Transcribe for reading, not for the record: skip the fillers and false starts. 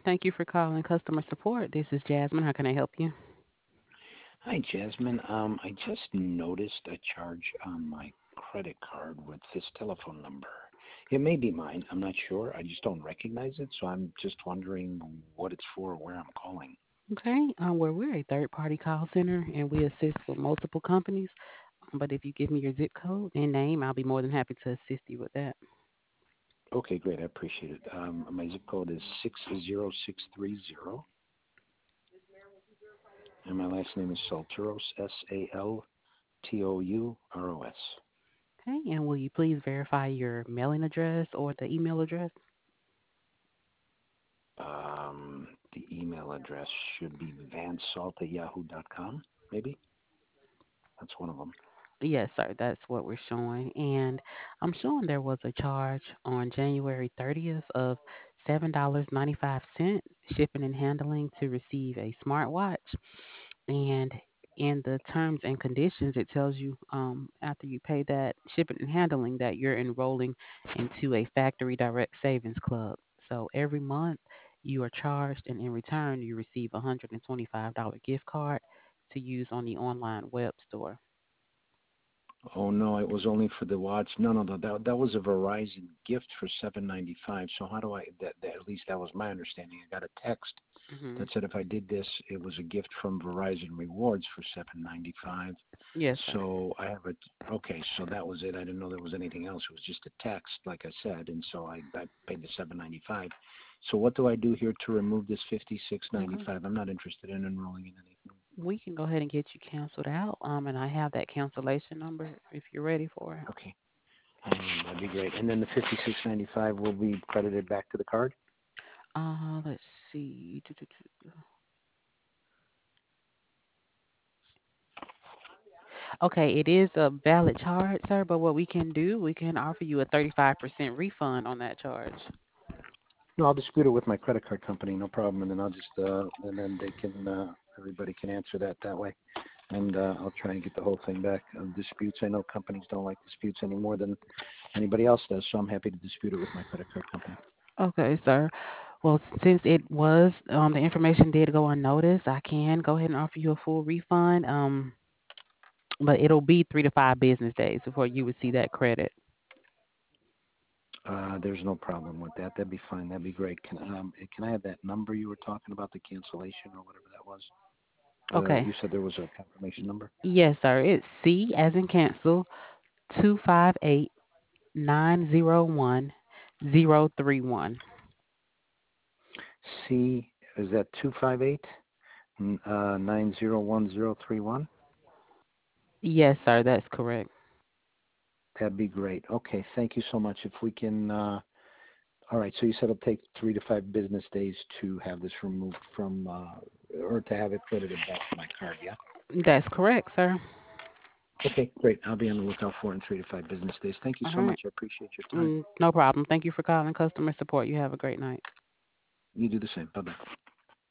Thank you for calling customer support. This is Jasmine. How can I help you? Hi, Jasmine. I just noticed a charge on my credit card with this telephone number. It may be mine. I'm not sure. I just don't recognize it, so I'm just wondering what it's for, or where I'm calling. Okay. We're a third party call center and we assist with multiple companies. But if you give me your zip code and name, I'll be more than happy to assist you with that. Okay, great. I appreciate it. My zip code is 60630, and my last name is Salturos, Saltouros. Okay. And will you please verify your mailing address or the email address? The email address should be vansalt@yahoo.com, maybe? That's one of them. Yes, sir. That's what we're showing. And I'm showing there was a charge on January 30th of $7.95 shipping and handling to receive a smartwatch. And in the terms and conditions, it tells you after you pay that shipping and handling that you're enrolling into a factory direct savings club. So every month you are charged, and in return, you receive a $125 gift card to use on the online web store. Oh no, it was only for the watch. No, no, no. That was a Verizon gift for 795. So how do I? That at least that was my understanding. I got a text Hmm. that said if I did this, it was a gift from Verizon Rewards for 795. Yes, sir. So I have a. Okay, so that was it. I didn't know there was anything else. It was just a text, like I said, and so I paid the 795. So what do I do here to remove this Okay. 5695? I'm not interested in enrolling in anything. We can go ahead and get you canceled out. And I have that cancellation number if you're ready for it. Okay. That'd be great. And then the 5695 will be credited back to the card? Let's see. Okay, it is a valid charge, sir, but what we can do, we can offer you a 35% refund on that charge. No, I'll dispute it with my credit card company, no problem. And then I'll just, and then everybody can answer that way. And I'll try and get the whole thing back. Disputes, I know companies don't like disputes any more than anybody else does, so I'm happy to dispute it with my credit card company. Okay, sir. Well, since it was, the information did go unnoticed, I can go ahead and offer you a full refund. But it'll be 3 to 5 business days before you would see that credit. There's no problem with that. That'd be fine. That'd be great. Can I have that number you were talking about, the cancellation or whatever that was? Okay. You said there was a confirmation number? Yes, sir. It's C as in cancel 258-901-031. C, is that 258 901-031? Yes, sir. That's correct. That'd be great. Okay, thank you so much. If we can, all right, so you said it'll take 3 to 5 business days to have this removed from, or to have it credited back to my card, yeah? That's correct, sir. Okay, great. I'll be on the lookout for it in 3 to 5 business days. Thank you All so right. much. I appreciate your time. No problem. Thank you for calling customer support. You have a great night. You do the same. Bye-bye.